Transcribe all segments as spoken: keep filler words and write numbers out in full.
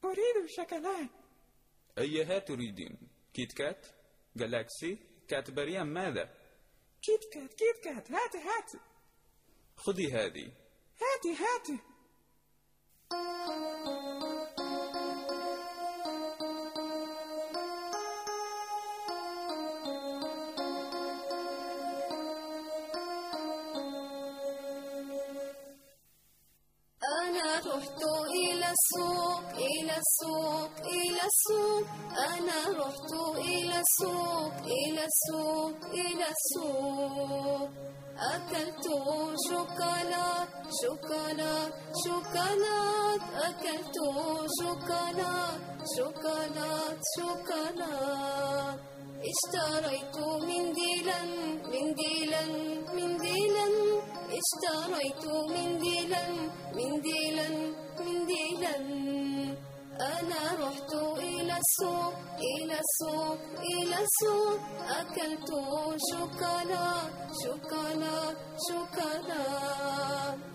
أريد شوكولا. أيها تريدين؟ كيت كات؟ جالاكسي؟ كاتبري أم ماذا؟ كيت كات كيت كات، هاتي هاتي. خذي هذه. هاتي هاتي. أنا رحت إلى السوق إلى السوق إلى السوق أنا رحت إلى السوق إلى السوق إلى السوق أكلت شوكولات شوكولات شوكولات أكلت شوكولات شوكولات شوكولات اشتريت منديلا منديلا منديلا اشتريت منديلا منديلا منديلا أنا رحت إلى السوق إلى السوق إلى السوق أكلت شوكولات شوكولات شوكولات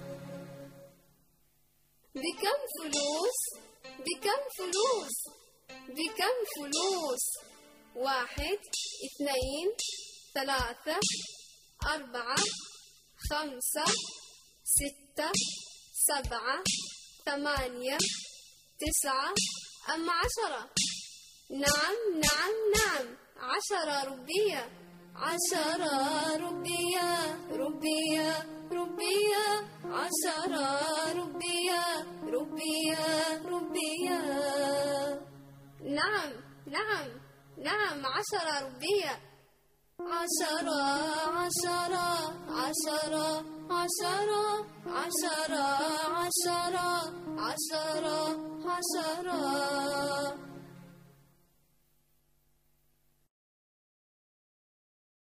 بكم فلوس بكم فلوس بكم فلوس واحد اثنين ثلاثة أربعة خمسة ستة سبعة ثمانية تسعة أم عشرة؟ نعم نعم نعم عشرة ربية عشرة ربية ربية ربية عشرة ربية ربية ربية نعم نعم نعم عشرة ربية عشرة عشرة عشرة عشرة عشرة عشرة عشرة عشرة